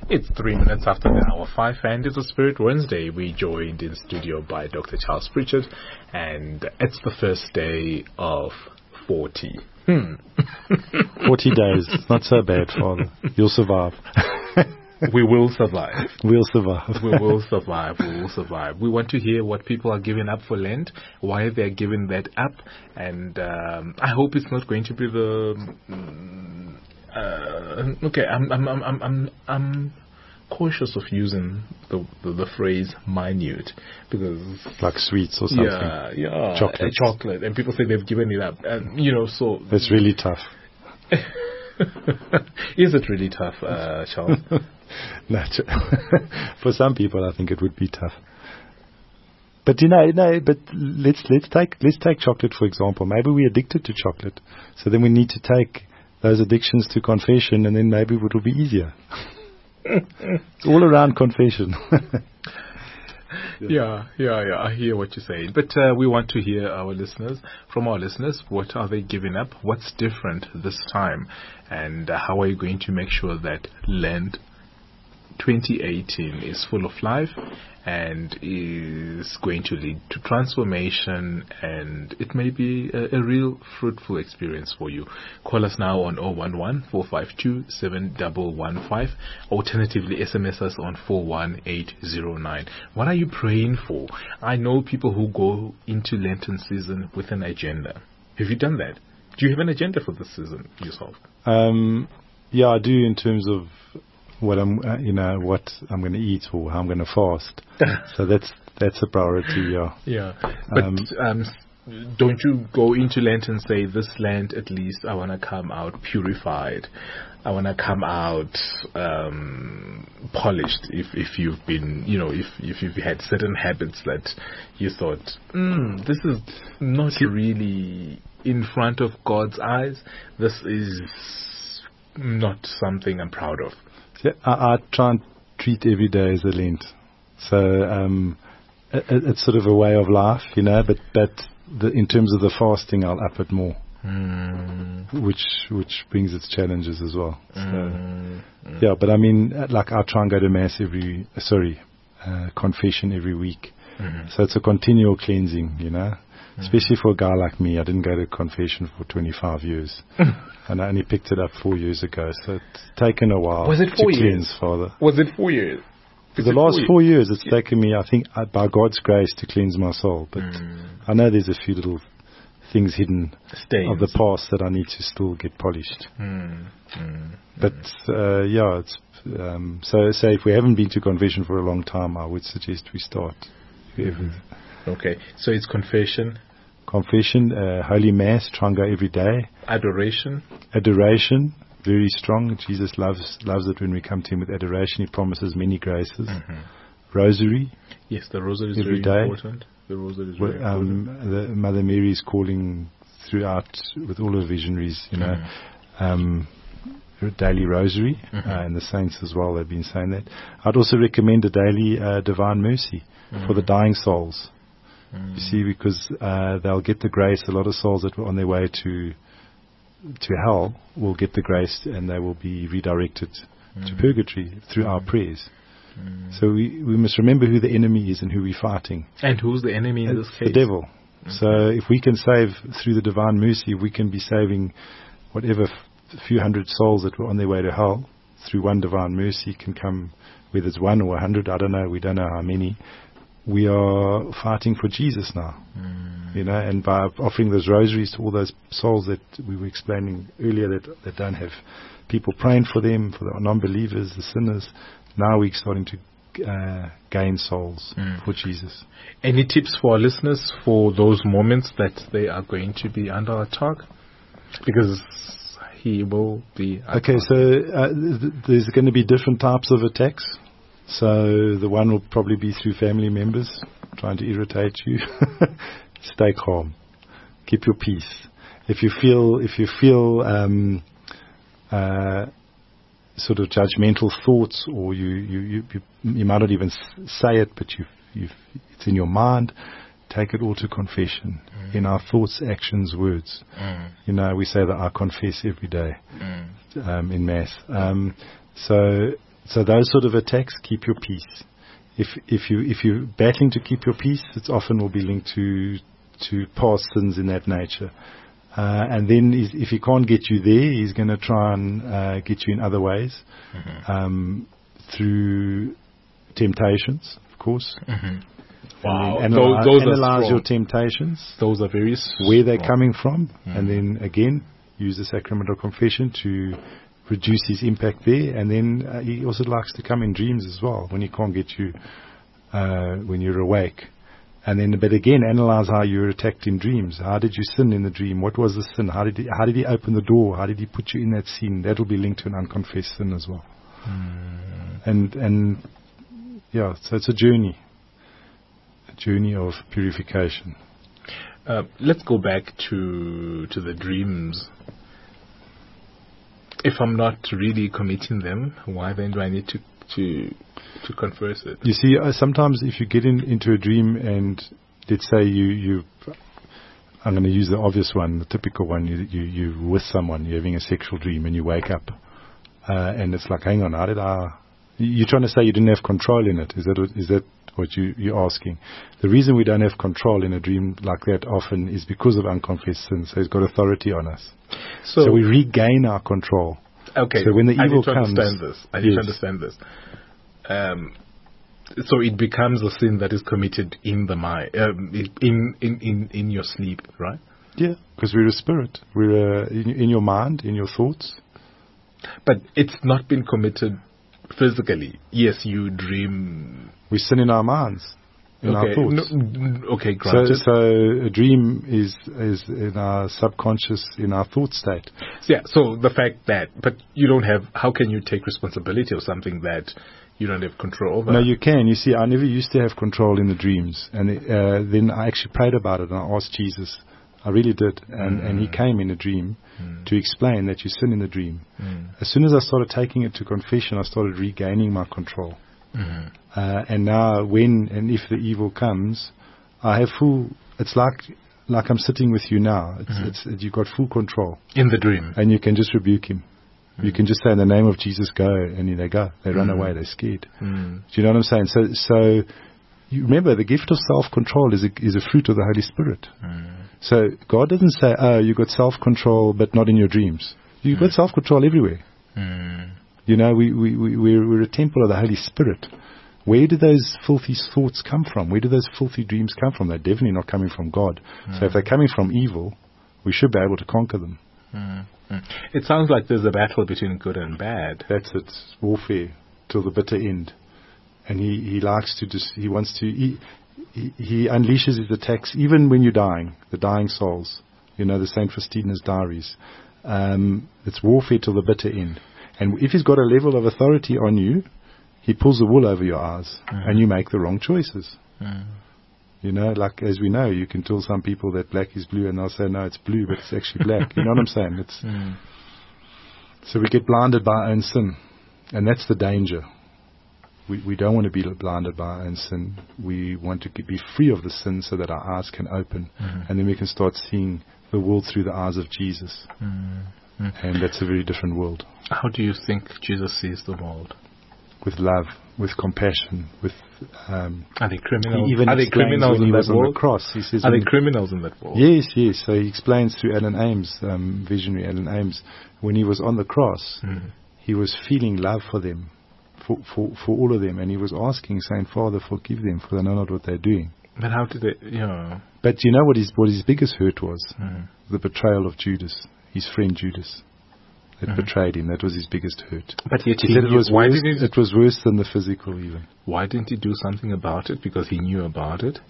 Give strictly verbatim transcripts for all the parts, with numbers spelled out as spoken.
It's three minutes after the hour five, and it's a Spirit Wednesday. We joined in studio by Doctor Charles Pritchard, and it's the first day of forty. Hmm. forty days. Not so bad, Father. You'll survive. We will survive. We'll survive. We will survive. We will survive. We want to hear what people are giving up for Lent, why they're giving that up, and um, I hope it's not going to be the. Um, uh, okay, I'm, I'm, I'm, I'm, I'm, I'm cautious of using the, the the phrase minute because like sweets or something. Yeah, yeah, chocolate, chocolate, and people say they've given it up, and you know, so it's really tough. Is it really tough, uh, Charles? No, for some people, I think it would be tough. But you know, no. But let's let's take let's take chocolate for example. Maybe we're addicted to chocolate, so then we need to take those addictions to confession, and then maybe it will be easier. It's all around confession. Yeah, yeah, yeah. I hear what you're saying. But uh, we want to hear our listeners, from our listeners, what are they giving up? What's different this time? And uh, how are you going to make sure that Lent twenty eighteen is full of life and is going to lead to transformation, and it may be a, a real fruitful experience for you. Call us now on zero one one, four five two, seven one one five. Alternatively, S M S us on four one eight zero nine. What are you praying for? I know people who go into Lenten season with an agenda. Have you done that? Do you have an agenda for this season yourself? Um, yeah, I do, in terms of what I'm, uh, you know, what I'm going to eat or how I'm going to fast. So that's that's a priority. Yeah. Yeah. But um, um, don't you go into Lent and say, this Lent at least I want to come out purified. I want to come out um, polished. If if you've been, you know, if if you've had certain habits that you thought, mm, this is not really in front of God's eyes. This is not something I'm proud of. Yeah, I, I try and treat every day as a Lent. So um, it, it's sort of a way of life, you know, but, but the, in terms of the fasting, I'll up it more, mm. which which brings its challenges as well. So, mm. Yeah, but I mean, like I try and go to Mass every, sorry, uh, confession every week. Mm-hmm. So it's a continual cleansing, you know. Especially for a guy like me, I didn't go to confession for twenty-five years. And I only picked it up four years ago. So it's taken a while Was it four to years? cleanse, Father. Was it four years? For the last four years, four years it's yeah. taken me, I think, uh, by God's grace, to cleanse my soul. But mm. I know there's a few little things hidden Stains. of the past that I need to still get polished. Mm. Mm. But, uh, yeah, it's, um, so say if we haven't been to confession for a long time, I would suggest we start. Mm. Okay, so it's confession. Confession, uh, Holy Mass, try and go every day. Adoration. Adoration, very strong. Jesus loves loves it when we come to Him with adoration. He promises many graces. Mm-hmm. Rosary. Yes, the Rosary is every very day. important. The Rosary is very well, um, important. The Mother Mary is calling throughout with all her visionaries, you know, mm-hmm. um, daily Rosary, mm-hmm. uh, and the saints as well. They've been saying that. I'd also recommend a daily uh, Divine Mercy mm-hmm. for the dying souls. Mm. You see, because uh, they'll get the grace. A lot of souls that were on their way to to hell will get the grace, and they will be redirected mm. to purgatory through mm. our prayers. Mm. So we, we must remember who the enemy is and who we're fighting. And who's the enemy in it's this case? The devil. Okay. So if we can save through the Divine Mercy, we can be saving whatever f- few hundred souls that were on their way to hell through one Divine Mercy. Can come, whether it's one or a hundred, I don't know, we don't know how many. We are fighting for Jesus now, mm. you know, and by offering those rosaries to all those souls that we were explaining earlier that, that don't have people praying for them, for the non-believers, the sinners, now we're starting to uh, gain souls mm. for Jesus. Any tips for our listeners for those moments that they are going to be under attack? Because he will be... Okay, so uh, th- there's going to be different types of attacks. So the one will probably be through family members trying to irritate you. Stay calm. Keep your peace. If you feel, if you feel um, uh, sort of judgmental thoughts, or you you, you, you, you might not even say it, but you you it's in your mind, take it all to confession. Mm. In our thoughts, actions, words. Mm. You know, we say that I confess every day mm. um, in Mass. Um, so so those sort of attacks, keep your peace. If if you if you're battling to keep your peace, it often will be linked to to past sins in that nature. Uh, and then he's, if he can't get you there, he's going to try and uh, get you in other ways, mm-hmm. um, through temptations, of course. Mm-hmm. Wow, analyze, those, those analyze are your temptations. Those are very strong. Where they're coming from, mm-hmm. and then again use the sacrament of confession to reduce his impact there. And then uh, he also likes to come in dreams as well when he can't get you uh, when you're awake. And then, but again, analyze how you were attacked in dreams. How did you sin in the dream? What was the sin? How did he, how did he open the door? How did he put you in that sin? That will be linked to an unconfessed sin as well. Mm. And and yeah, so it's a journey, a journey of purification. Uh, let's go back to to the dreams. If I'm not really committing them, why then do I need to to to confess it? You see, uh, sometimes if you get in, into a dream and let's say you, you I'm going to use the obvious one, the typical one, you, you, you're with someone, you're having a sexual dream and you wake up uh, and it's like, hang on, how did I, you're trying to say you didn't have control in it. Is that what, is that what you, you're asking? The reason we don't have control in a dream like that often is because of unconfessed sin. So it's got authority on us. So, so we regain our control. Okay, so when the evil I need to comes, understand this. I need yes. to understand this. Um, so it becomes a sin that is committed in the mind, um, in, in, in, in your sleep, right? Yeah, because we're a spirit. We're uh, in, in your mind, in your thoughts. But it's not been committed physically. Yes, you dream. We sin in our minds, in okay. our thoughts. No, okay, granted. So, so a dream is is in our subconscious, in our thought state. Yeah. So the fact that, but you don't have. How can you take responsibility of something that you don't have control over? No, you can. You see, I never used to have control in the dreams, and uh, then I actually prayed about it and I asked Jesus. I really did, and, mm. and he came in a dream mm. to explain that you sin in the dream. Mm. As soon as I started taking it to confession, I started regaining my control. Mm-hmm. Uh, and now, when and if the evil comes, I have full. It's like like I'm sitting with you now. It's, mm-hmm. it's, it's you've got full control in the dream, and you can just rebuke him. Mm. You can just say in the name of Jesus, go, and they go. They mm. run away. They're scared. Mm. Do you know what I'm saying? So, so you remember the gift of self-control is a, is a fruit of the Holy Spirit. Mm. So God doesn't say, oh, you got self-control, but not in your dreams. You've mm. got self-control everywhere. Mm. You know, we, we, we, we're, we're a temple of the Holy Spirit. Where do those filthy thoughts come from? Where do those filthy dreams come from? They're definitely not coming from God. Mm. So if they're coming from evil, we should be able to conquer them. Mm. Mm. It sounds like there's a battle between good and bad. That's it. It's warfare till the bitter end. And he, he likes to just, he wants to, he, he, he unleashes his attacks even when you're dying, the dying souls. You know, the Saint Faustina's diaries. Um, it's warfare till the bitter end. And if he's got a level of authority on you, he pulls the wool over your eyes mm. and you make the wrong choices. Mm. You know, like as we know, you can tell some people that black is blue and they'll say, no, it's blue, but it's actually black. You know what I'm saying? It's mm. So we get blinded by our own sin. And that's the danger. We, we don't want to be blinded by our own sin. We want to be free of the sin so that our eyes can open. Mm. And then we can start seeing the world through the eyes of Jesus. Mm. Mm. And that's a very different world. How do you think Jesus sees the world? With love, with compassion, with... Um, are they criminals? Even are they criminals in that world? On the cross, he says, are they criminals in that world? Yes, yes. So he explains through Alan Ames, um, visionary Alan Ames, when he was on the cross, mm. he was feeling love for them, for, for, for all of them. And he was asking, saying, Father, forgive them, for they know not what they're doing. But how did they, you know... But you know what his, what his biggest hurt was? Mm. The betrayal of Judas, his friend Judas. That mm-hmm. betrayed him. That was his biggest hurt. But yet he, he said it was, why worse, didn't he, it was worse than the physical even. Why didn't he do something about it? Because he knew about it?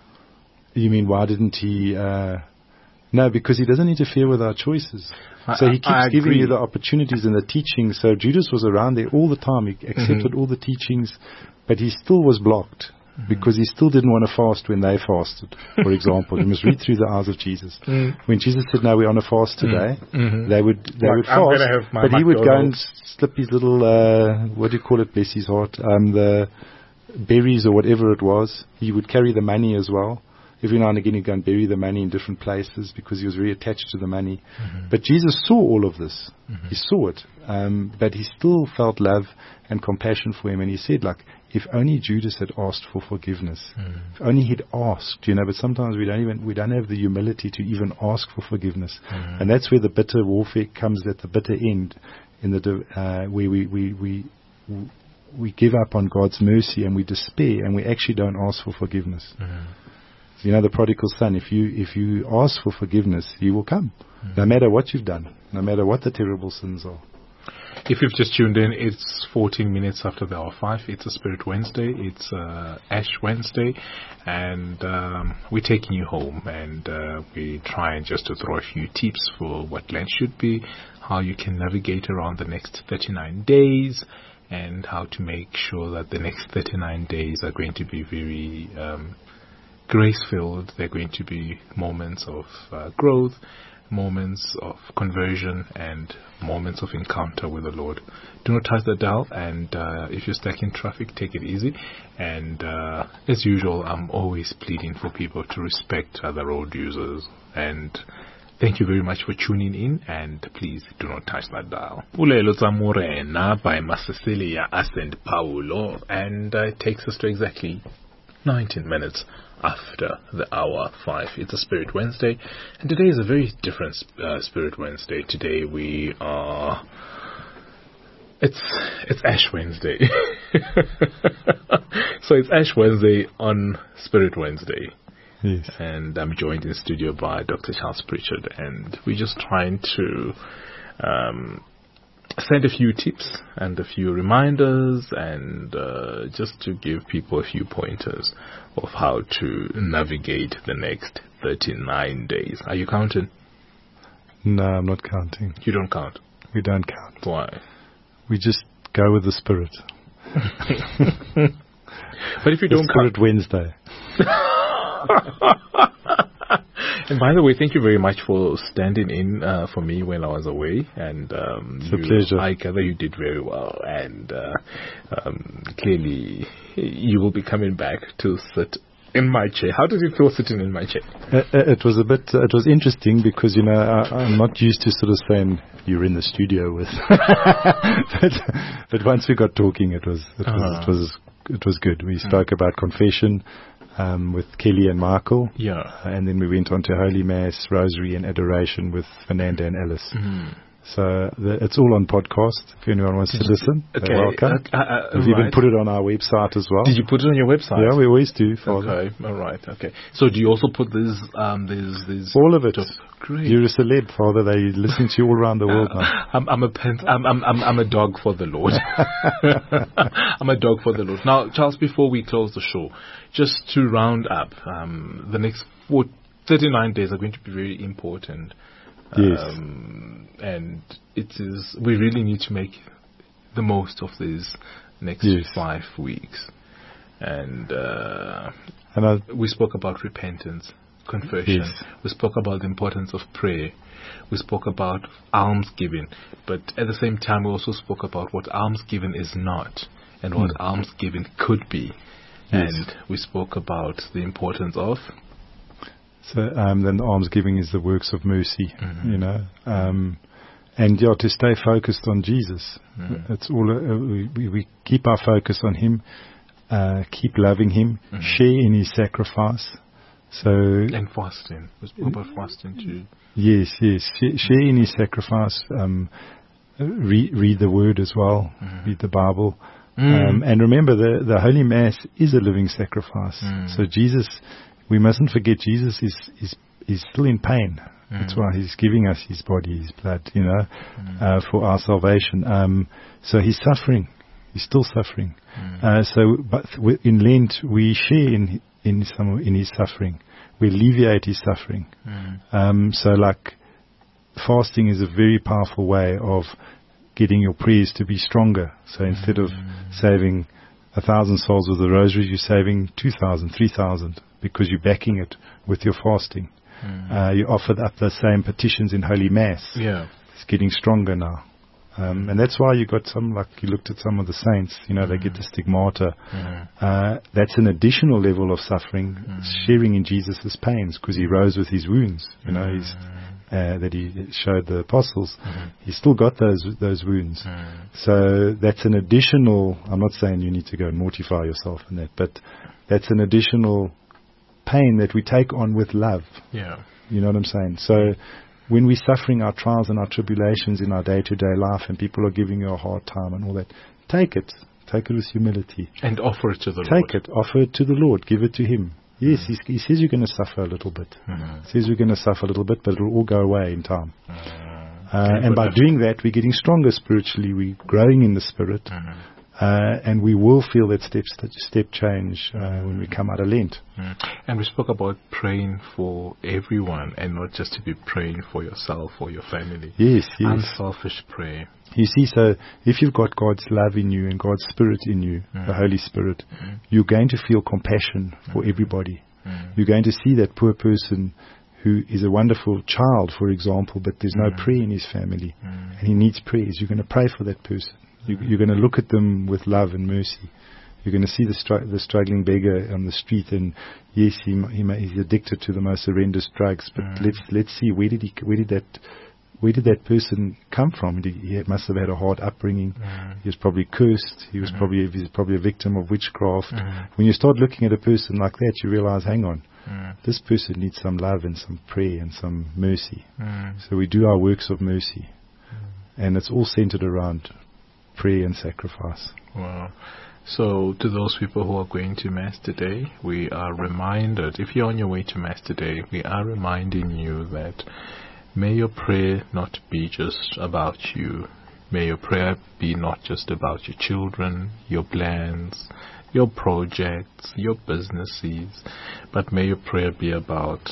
You mean why didn't he... Uh, no, because he doesn't interfere with our choices. I, so he keeps I giving agree. you the opportunities and the teachings. So Judas was around there all the time. He accepted mm-hmm. all the teachings, but he still was blocked. Mm-hmm. Because he still didn't want to fast when they fasted, for example. You must read through the eyes of Jesus. Mm. When Jesus said, no, we're on a fast today, mm-hmm. they would they like, would fast, but he would go and slip his little, uh, what do you call it, bless his heart, um, the berries or whatever it was. He would carry the money as well. every now and again he'd go and bury the money in different places because he was very attached to the money. Mm-hmm. But Jesus saw all of this. Mm-hmm. He saw it. Um, but he still felt love and compassion for him. And he said, like, if only Judas had asked for forgiveness, Mm-hmm. if only he'd asked, you know, but sometimes we don't even, we don't have the humility to even ask for forgiveness. Mm-hmm. And that's where the bitter warfare comes at the bitter end, in the, di- uh, where we, we, we, we give up on God's mercy and we despair and we actually don't ask for forgiveness. Mm-hmm. You know, the prodigal son, if you, if you ask for forgiveness, he will come. Mm-hmm. No matter what you've done, no matter what the terrible sins are. If you've just tuned in, it's fourteen minutes after the hour five. It's a Spirit Wednesday. It's uh, Ash Wednesday. And um, we're taking you home. And uh, we're trying just to throw a few tips for what Lent should be, how you can navigate around the next thirty-nine days, and how to make sure that the next thirty-nine days are going to be very um, grace-filled. They're going to be moments of uh, growth, moments of conversion, and moments of encounter with the Lord. Do not touch the dial, and uh, if you're stuck in traffic, take it easy. And uh, as usual, I'm always pleading for people to respect other road users. And thank you very much for tuning in, and please do not touch that dial. Ulelo tsa Morena by Masasilia Ascent Paulo, and uh, it takes us to exactly nineteen minutes after the hour five. It's a Spirit Wednesday, and today is a very different uh, Spirit Wednesday. Today we are it's it's Ash Wednesday. So it's Ash Wednesday on Spirit Wednesday. Yes. And I'm joined in studio by Doctor Charles Pritchard, and we're just trying to um, send a few tips and a few reminders, and uh, just to give people a few pointers of how to navigate the next thirty-nine days. Are you counting? No, I'm not counting. You don't count? We don't count. Why? We just go with the Spirit. But if you the don't Spirit count... Wednesday. And by the way, thank you very much for standing in uh, for me when I was away. And um, it's you, a pleasure. I gather you did very well. And uh, um, clearly, you will be coming back to sit in my chair. How did it feel sitting in my chair? Uh, it was a bit. Uh, it was interesting because you know I, I'm not used to sort of saying you're in the studio with. but, but once we got talking, it was it was uh-huh. it was it was good. We spoke mm. about confession. Um, with Kelly and Michael. Yeah. Uh, and then we went on to Holy Mass, Rosary and Adoration with Fernanda and Alice. Mm. So the, it's all on podcast. If anyone wants Did to listen, okay. they're welcome. Uh, uh, We've right. even put it on our website as well. Did you put it on your website? Yeah, we always do. Father. Okay, all right, okay. So do you also put this, um, these, these... All of it. Great. You're a celeb, Father. They listen to you all around the world uh, now. I'm, I'm a pen, I'm, I'm, I'm, I'm a dog for the Lord. I'm a dog for the Lord. Now, Charles, before we close the show, just to round up, um, the next four, thirty-nine days are going to be very important. Yes. Um, and it is, we really need to make the most of these next yes. five weeks. And, uh, and I, we spoke about repentance, confession. Yes. We spoke about the importance of prayer. We spoke about almsgiving. But at the same time, we also spoke about what almsgiving is not and what mm. almsgiving could be. Yes. And we spoke about the importance of... So um, then almsgiving is the works of mercy, mm-hmm. you know, um, and yeah, to stay focused on Jesus. Mm-hmm. It's all uh, we, we keep our focus on Him, uh, keep loving Him, mm-hmm. share in His sacrifice. So and fasting. We spoke about fasting too. Yes, yes, share, share in His sacrifice. Um, read, read the Word as well. Mm-hmm. Read the Bible, mm. um, and remember the the Holy Mass is a living sacrifice. Mm. So Jesus. We mustn't forget Jesus is, is, is still in pain. Mm. That's why He's giving us His body, His blood, you know, mm. uh, for our salvation. Um, so He's suffering. He's still suffering. Mm. Uh, so, but in Lent, we share in, in some, in His suffering. We alleviate His suffering. Mm. Um, so like, fasting is a very powerful way of getting your prayers to be stronger. So instead mm. of saving a thousand souls with the rosary, you're saving two thousand, three thousand. Because you're backing it with your fasting. Mm. Uh, you offered up the same petitions in Holy Mass. Yeah. It's getting stronger now. Um, and that's why you got some, like you looked at some of the saints, you know, mm. they get the stigmata. Mm. Uh, that's an additional level of suffering, mm. sharing in Jesus' pains, because he rose with his wounds, you know, he's, uh, that he showed the apostles. Mm. He's still got those those wounds. Mm. So that's an additional, I'm not saying you need to go and mortify yourself in that, but that's an additional pain that we take on with love. Yeah. You know what I'm saying? So when we're suffering our trials and our tribulations in our day-to-day life and people are giving you a hard time and all that, take it. Take it with humility. And offer it to the take Lord. Take it. Offer it to the Lord. Give it to Him. Yes, mm. he, he says you're going to suffer a little bit. Mm. He says you're going to suffer a little bit, but it'll all go away in time. Mm. Uh, and by doing that, we're getting stronger spiritually. We're growing in the Spirit. Mm. Uh, and we will feel that step st- step change uh, when we come out of Lent. Mm. And we spoke about praying for everyone and not just to be praying for yourself or your family. Yes, yes. Unselfish prayer. You see, so if you've got God's love in you and God's Spirit in you, mm. the Holy Spirit, mm. you're going to feel compassion for mm. everybody. Mm. You're going to see that poor person who is a wonderful child, for example, but there's no mm. prayer in his family, mm. and he needs prayers. You're going to pray for that person. You, you're going to look at them with love and mercy. You're going to see the, str- the struggling beggar on the street, and yes, he, he may, he's addicted to the most horrendous drugs. But mm. let's let's see where did he where did that where did that person come from? Did he, he must have had a hard upbringing. Mm. He was probably cursed. He was mm. probably he was probably a victim of witchcraft. Mm. When you start looking at a person like that, you realize, hang on, mm. this person needs some love and some prayer and some mercy. Mm. So we do our works of mercy, mm. and it's all centered around prayer and sacrifice. Wow. So to those people who are going to Mass today, we are reminded, if you're on your way to Mass today, we are reminding you that may your prayer not be just about you. May your prayer be not just about your children, your plans, your projects, your businesses, but may your prayer be about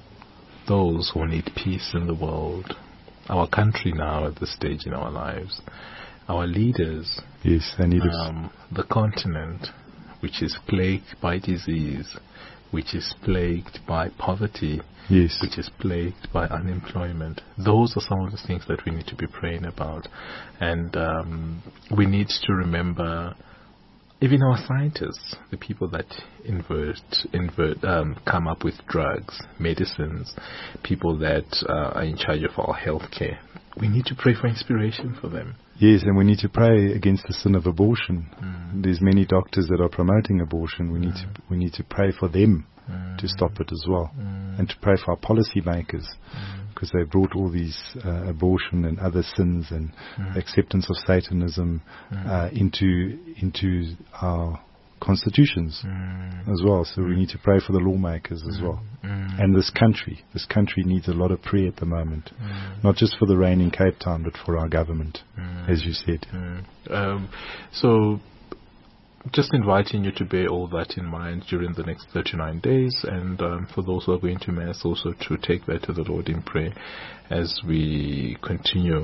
those who need peace in the world, our country now at this stage in our lives, our leaders, yes, they need um, the continent, which is plagued by disease, which is plagued by poverty, yes, which is plagued by unemployment. Those are some of the things that we need to be praying about. And um, we need to remember even our scientists, the people that invert, invert, um, come up with drugs, medicines, people that uh, are in charge of our healthcare. We need to pray for inspiration for them. Yes, and we need to pray against the sin of abortion. Mm. There's many doctors that are promoting abortion. We mm. need to we need to pray for them mm. to stop it as well, mm. and to pray for our policy makers, because mm. they brought all these uh, abortion and other sins and mm. acceptance of Satanism mm. uh, into into our constitutions mm. as well. So mm. we need to pray for the lawmakers as mm. well. Mm. And this country. This country needs a lot of prayer at the moment. Mm. Not just for the rain in Cape Town, but for our government, mm. as you said. Mm. Um, so just inviting you to bear all that in mind during the next thirty-nine days, and um, for those who are going to Mass, also to take that to the Lord in prayer as we continue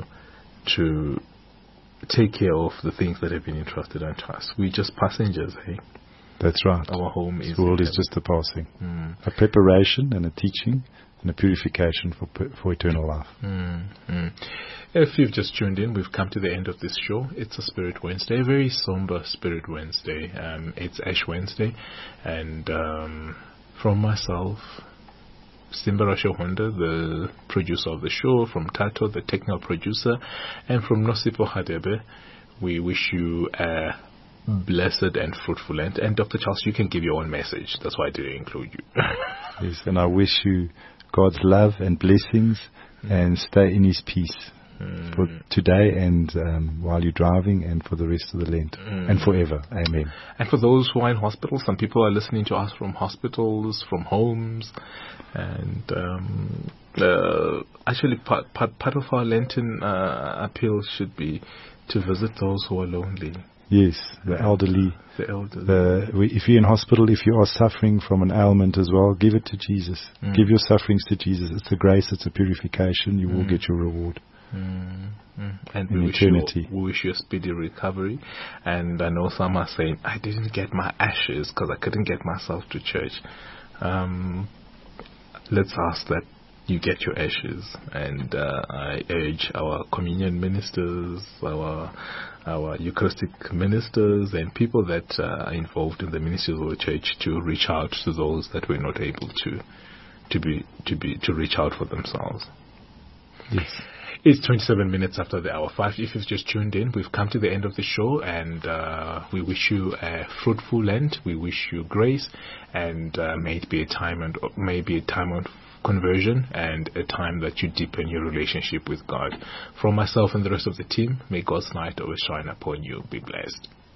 to take care of the things that have been entrusted unto us. We're just passengers, hey? That's right. Our home is... The world is just a passing. Mm. A preparation and a teaching and a purification for for eternal life. Mm. Mm. If you've just tuned in, we've come to the end of this show. It's a Spirit Wednesday, a very somber Spirit Wednesday. Um, it's Ash Wednesday, and um, from myself, Simbarasho Honda, the producer of the show, from Tato, the technical producer, and from Nosipo Hadebe, we wish you a blessed and fruitful Lent. And Doctor Charles, you can give your own message. That's why I didn't include you. Yes, and I wish you God's love and blessings, mm. and stay in His peace mm. for today and um, while you're driving, and for the rest of the Lent, mm. and forever. Amen. And for those who are in hospitals, some people are listening to us from hospitals, from homes, and um, uh, actually part, part, part of our Lenten uh, appeal should be to visit those who are lonely. Yes, the elderly. The elderly. The, if you're in hospital, if you are suffering from an ailment as well, give it to Jesus. Mm. Give your sufferings to Jesus. It's a grace, it's a purification. You mm. will get your reward. Mm. Mm. And in we wish, eternity. You, we wish you a speedy recovery. And I know some are saying, I didn't get my ashes because I couldn't get myself to church. Um, let's ask that you get your ashes. And uh, I urge our communion ministers, our our Eucharistic ministers, and people that uh, are involved in the ministry of the church to reach out to those that were not able to to be to be to reach out for themselves. Yes. It's twenty-seven minutes after the hour five. If you've just tuned in, we've come to the end of the show, and uh, we wish you a fruitful Lent. We wish you grace, and uh, may it be a time and may it be a time of conversion and a time that you deepen your relationship with God. From myself and the rest of the team, may God's light always shine upon you. Be blessed.